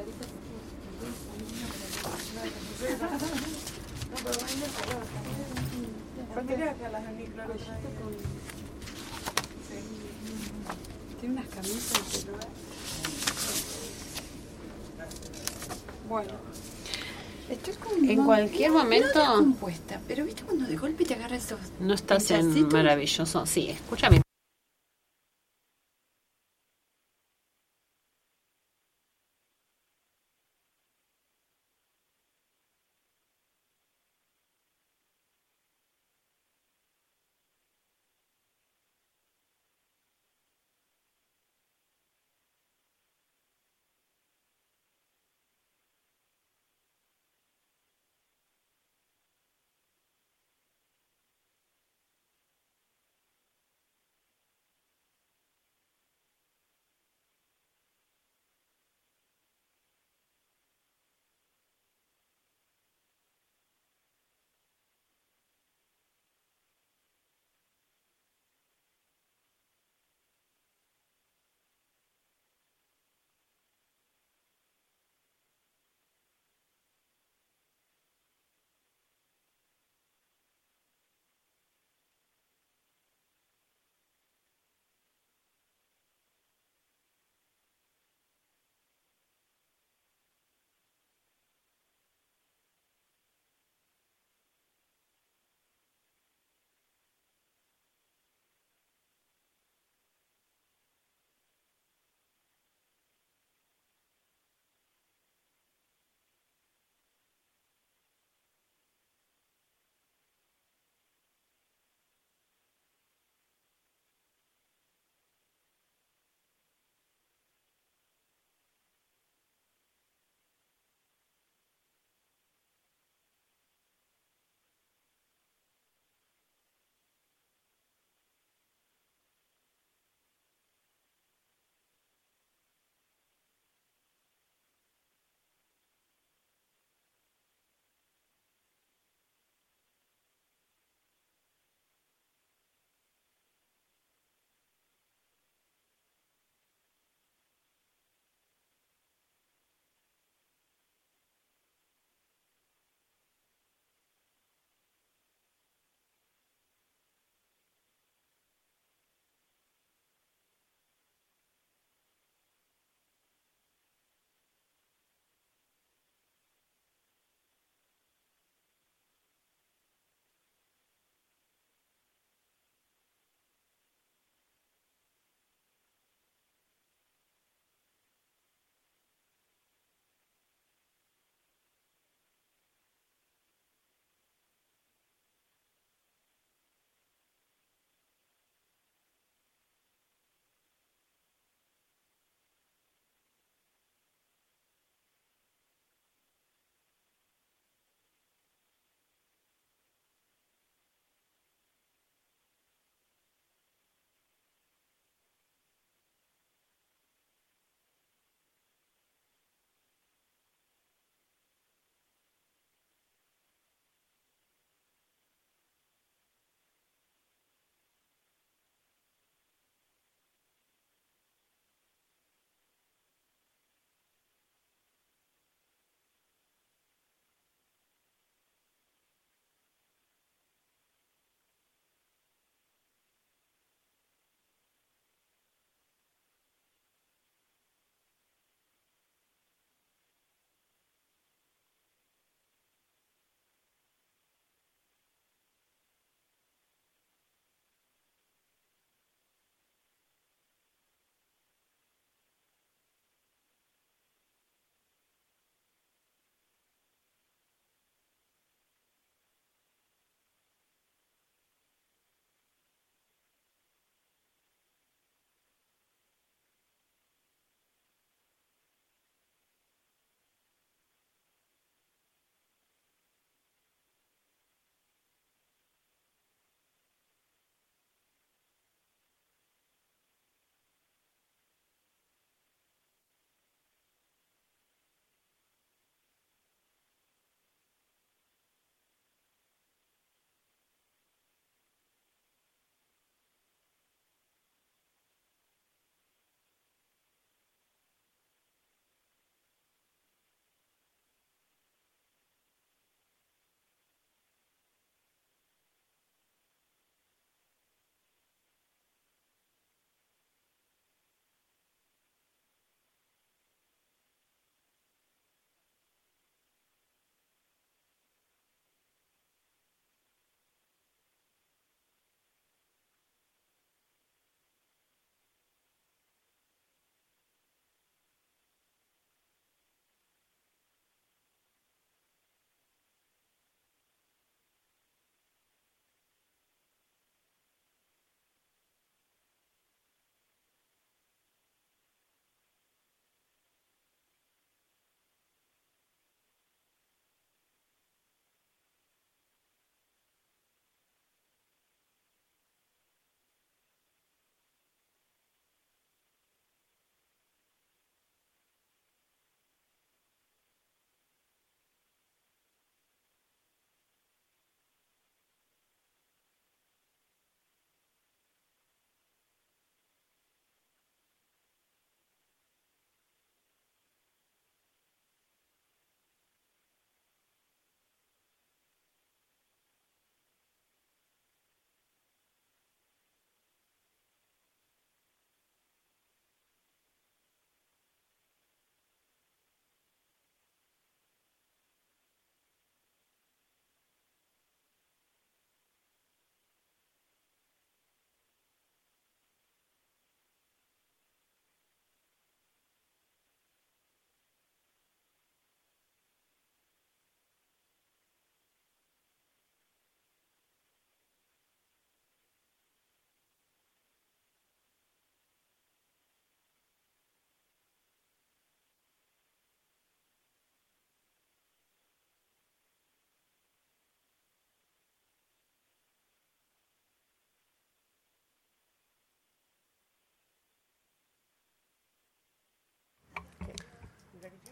No, pero baila color también. Mira que a las aniclores. Tiene unas camisas de bueno. Estoy con en cualquier momento no compuesta, pero viste cuando de golpe te agarra esos. no estás en pinchacitos. maravilloso. Sí, escúchame.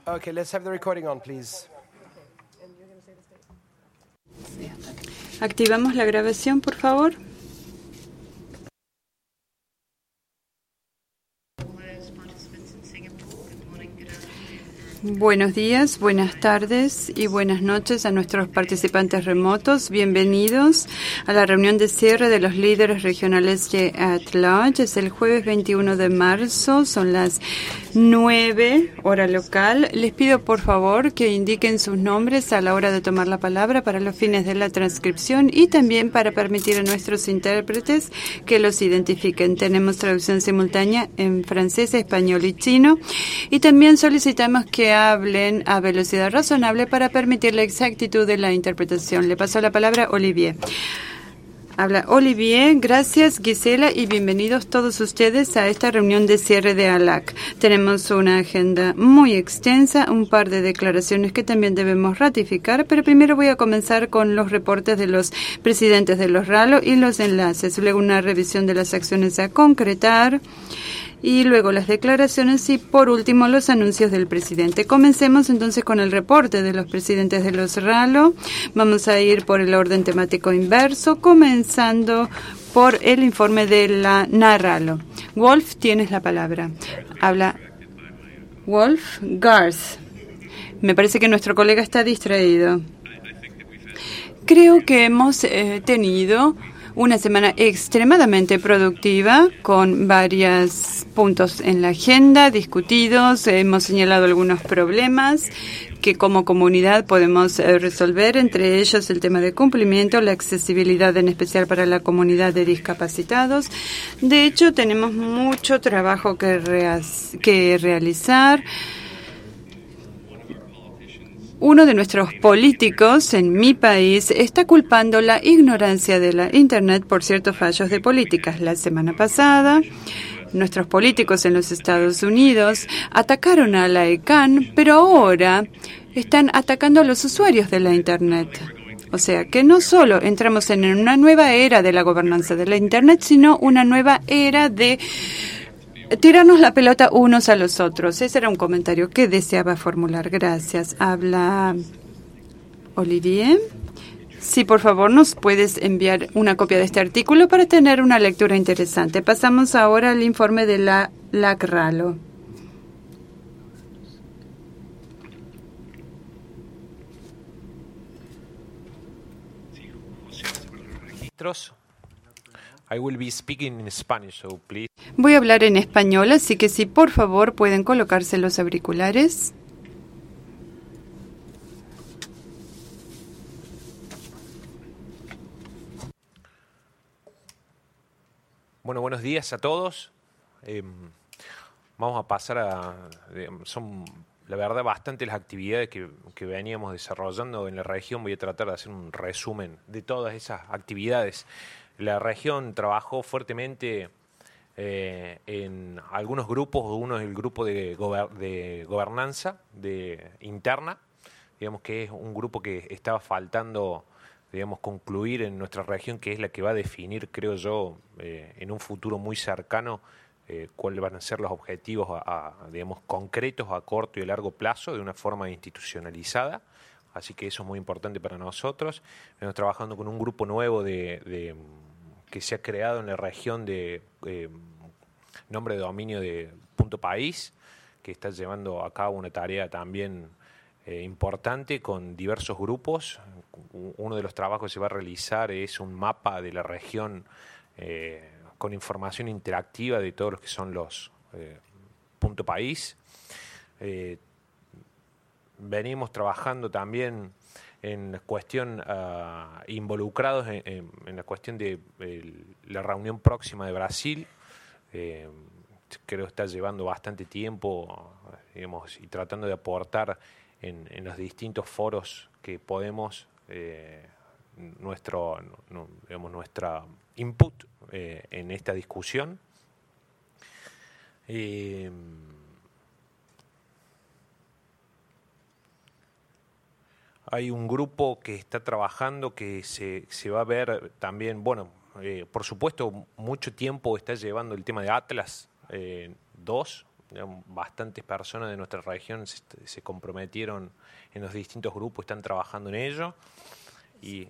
Okay, let's have the recording on, please. Activamos la grabación, por favor. Buenos días, buenas tardes y buenas noches a nuestros participantes remotos. Bienvenidos a la reunión de cierre de los líderes regionales de @large. Es el jueves 21 de marzo, son las 9 hora local. Les pido por favor que indiquen sus nombres a la hora de tomar la palabra para los fines de la transcripción y también para permitir a nuestros intérpretes que los identifiquen. Tenemos traducción simultánea en francés, español y chino y también solicitamos que hablen a velocidad razonable para permitir la exactitud de la interpretación. Le paso la palabra a Olivier. Habla Olivier. Gracias, Gisela, y bienvenidos todos ustedes a esta reunión de cierre de ALAC. Tenemos una agenda muy extensa, un par de declaraciones que también debemos ratificar, pero primero voy a comenzar con los reportes de los presidentes de los RALO y los enlaces, luego una revisión de las acciones a concretar, y luego las declaraciones y, por último, los anuncios del presidente. Comencemos entonces con el reporte de los presidentes de los RALO. Vamos a ir por el orden temático inverso, comenzando por el informe de la NARALO. Wolf, tienes la palabra. Habla Wolf Garth. Me parece que nuestro colega está distraído. Creo que hemos tenido una semana extremadamente productiva con varios puntos en la agenda discutidos. Hemos señalado algunos problemas que como comunidad podemos resolver, entre ellos el tema de cumplimiento, la accesibilidad en especial para la comunidad de discapacitados. De hecho, tenemos mucho trabajo que realizar. Uno de nuestros políticos en mi país está culpando la ignorancia de la Internet por ciertos fallos de políticas. La semana pasada, nuestros políticos en los Estados Unidos atacaron a la ECAN, pero ahora están atacando a los usuarios de la Internet. O sea, que no solo entramos en una nueva era de la gobernanza de la Internet, sino una nueva era de tirarnos la pelota unos a los otros. Ese era un comentario que deseaba formular. Gracias. Habla Olivier. Sí, por favor, nos puedes enviar una copia de este artículo para tener una lectura interesante. Pasamos ahora al informe de la LAC-RALO. I will be speaking in Spanish, so please. Voy a hablar en español, así que si por favor pueden colocarse los auriculares. Bueno, buenos días a todos. Vamos a pasar son la verdad bastante las actividades que veníamos desarrollando en la región. Voy a tratar de hacer un resumen de todas esas actividades. La región trabajó fuertemente en algunos grupos. Uno es el grupo de gobernanza interna, digamos que es un grupo que estaba faltando, digamos, concluir en nuestra región, que es la que va a definir, creo yo, en un futuro muy cercano, cuáles van a ser los objetivos digamos, concretos a corto y a largo plazo de una forma institucionalizada. Así que eso es muy importante para nosotros. Estamos trabajando con un grupo nuevo que se ha creado en la región de nombre de dominio de Punto País, que está llevando a cabo una tarea también importante con diversos grupos. Uno de los trabajos que se va a realizar es un mapa de la región con información interactiva de todos los que son los Punto País. Venimos trabajando también en la cuestión, involucrados en la cuestión de la reunión próxima de Brasil. Creo que está llevando bastante tiempo, digamos, y tratando de aportar en los distintos foros que podemos nuestra input en esta discusión. Hay un grupo que está trabajando que se va a ver también, bueno, por supuesto, mucho tiempo está llevando el tema de Atlas 2, bastantes personas de nuestra región se comprometieron en los distintos grupos, están trabajando en ello. Sí.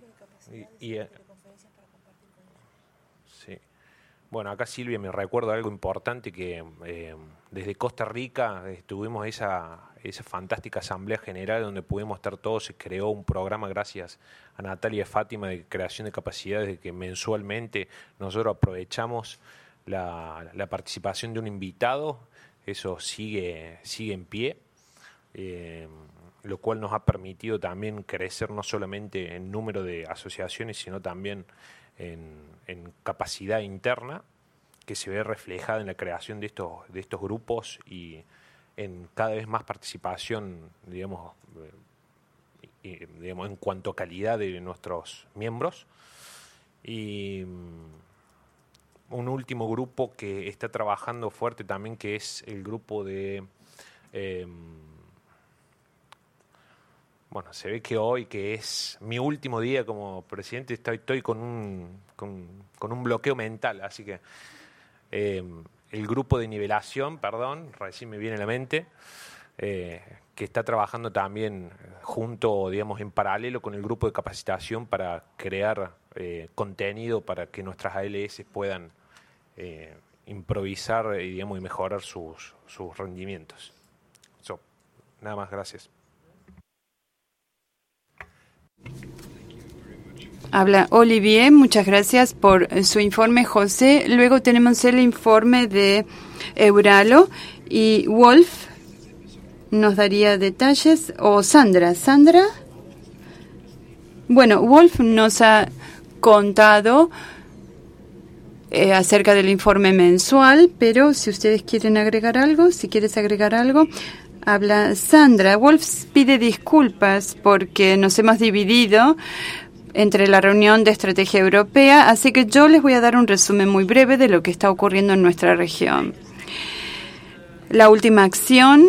Bueno, acá Silvia me recuerda algo importante que desde Costa Rica tuvimos esa fantástica asamblea general donde pudimos estar todos. Se creó un programa gracias a Natalia y Fátima de creación de capacidades, de que mensualmente nosotros aprovechamos la participación de un invitado. Eso sigue en pie, lo cual nos ha permitido también crecer no solamente en número de asociaciones, sino también en capacidad interna, que se ve reflejada en la creación de estos grupos y en cada vez más participación, digamos, en cuanto a calidad de nuestros miembros. Y un último grupo que está trabajando fuerte también, que es el grupo de... bueno, se ve que hoy, que es mi último día como presidente, estoy con un bloqueo mental, así que el grupo de nivelación, recién me viene a la mente, que está trabajando también junto, digamos, en paralelo con el grupo de capacitación para crear contenido para que nuestras ALS puedan improvisar y, digamos, y mejorar sus rendimientos. Nada más, gracias. Habla Olivier, muchas gracias por su informe, José. Luego tenemos el informe de Euralo y Wolf nos daría detalles, o Sandra. Bueno, Wolf nos ha contado acerca del informe mensual, pero si ustedes quieren agregar algo, si quieres agregar algo, habla Sandra. Wolf pide disculpas porque nos hemos dividido entre la reunión de estrategia europea, así que yo les voy a dar un resumen muy breve de lo que está ocurriendo en nuestra región. La última acción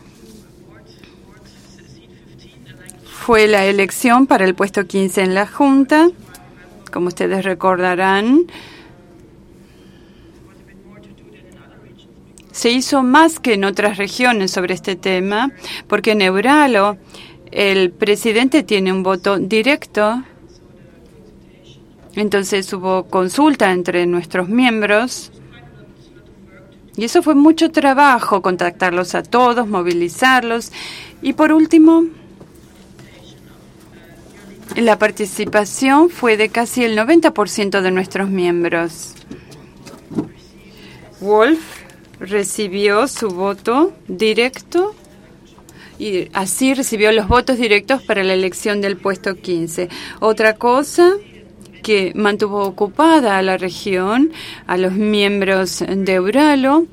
fue la elección para el puesto 15 en la Junta. Como ustedes recordarán, se hizo más que en otras regiones sobre este tema, porque en Euralo el presidente tiene un voto directo. Entonces hubo consulta entre nuestros miembros y eso fue mucho trabajo, contactarlos a todos, movilizarlos. Y por último, la participación fue de casi el 90% de nuestros miembros. Wolf recibió su voto directo y así recibió los votos directos para la elección del puesto 15. Otra cosa que mantuvo ocupada a la región, a los miembros de Euralo,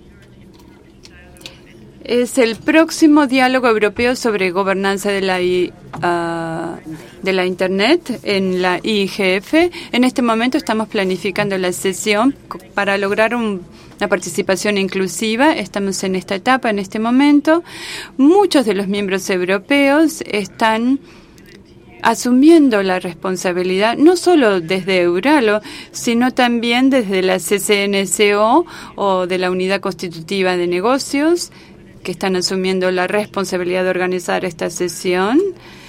es el próximo diálogo europeo sobre gobernanza de la Internet en la IGF. En este momento estamos planificando la sesión para lograr una participación inclusiva. Estamos en esta etapa en este momento. Muchos de los miembros europeos están asumiendo la responsabilidad, no solo desde Euralo, sino también desde la CCNCO o de la Unidad Constitutiva de Negocios, que están asumiendo la responsabilidad de organizar esta sesión.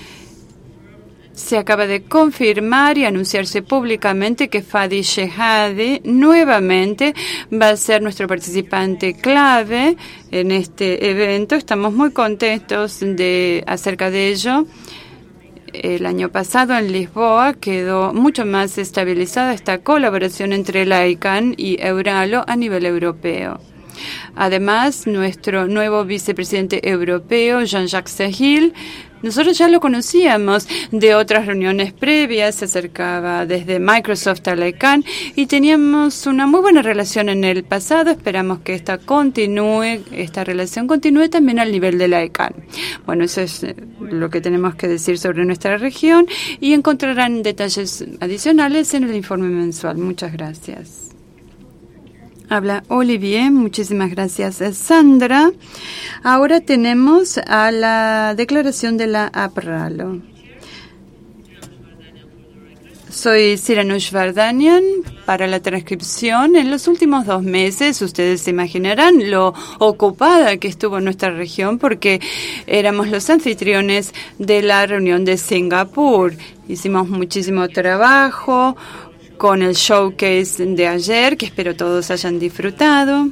Se acaba de confirmar y anunciarse públicamente que Fadi Shehadi nuevamente va a ser nuestro participante clave en este evento. Estamos muy contentos acerca de ello. El año pasado en Lisboa quedó mucho más estabilizada esta colaboración entre la ICANN y Euralo a nivel europeo. Además, nuestro nuevo vicepresidente europeo, Jean-Jacques Sahil, nosotros ya lo conocíamos de otras reuniones previas, se acercaba desde Microsoft a la ICANN y teníamos una muy buena relación en el pasado. Esperamos que esta relación continúe también al nivel de la ICANN. Bueno, eso es lo que tenemos que decir sobre nuestra región y encontrarán detalles adicionales en el informe mensual. Muchas gracias. Habla Olivier, muchísimas gracias Sandra. Ahora tenemos a la declaración de la APRALO. Soy Siranush Vardanian para la transcripción. En los últimos 2 meses, ustedes se imaginarán lo ocupada que estuvo nuestra región porque éramos los anfitriones de la reunión de Singapur. Hicimos muchísimo trabajo con el showcase de ayer, que espero todos hayan disfrutado.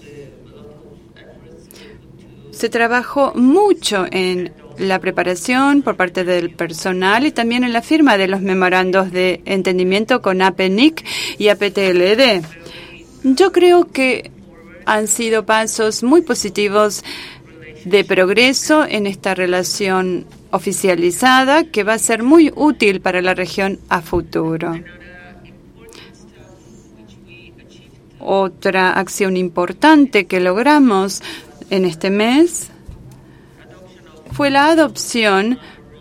Se trabajó mucho en la preparación por parte del personal y también en la firma de los memorandos de entendimiento con APNIC y APTLD. Yo creo que han sido pasos muy positivos de progreso en esta relación oficializada que va a ser muy útil para la región a futuro. Otra acción importante que logramos en este mes fue la adopción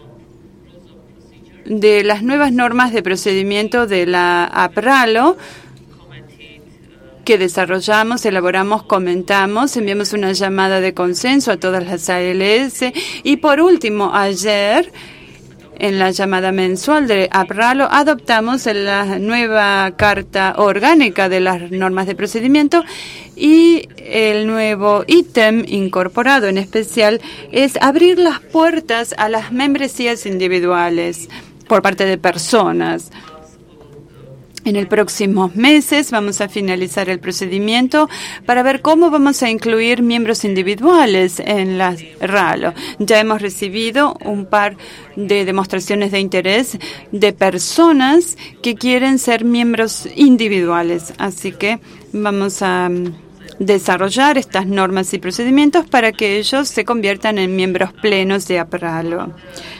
de las nuevas normas de procedimiento de la APRALO que desarrollamos, elaboramos, comentamos, enviamos una llamada de consenso a todas las ALS y por último ayer en la llamada mensual de APRALO adoptamos la nueva Carta Orgánica de las Normas de Procedimiento y el nuevo ítem incorporado en especial es abrir las puertas a las membresías individuales por parte de personas. En los próximos meses vamos a finalizar el procedimiento para ver cómo vamos a incluir miembros individuales en la RALO. Ya hemos recibido un par de demostraciones de interés de personas que quieren ser miembros individuales. Así que vamos a desarrollar estas normas y procedimientos para que ellos se conviertan en miembros plenos de APRALO.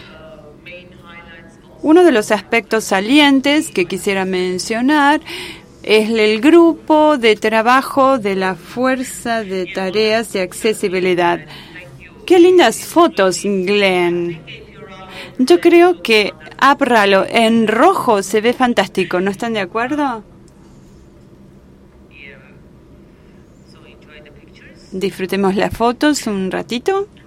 Uno de los aspectos salientes que quisiera mencionar es el grupo de trabajo de la Fuerza de Tareas de Accesibilidad. ¡Qué lindas fotos, Glenn! Yo creo que APRALO en rojo se ve fantástico, ¿no están de acuerdo? Disfrutemos las fotos un ratito.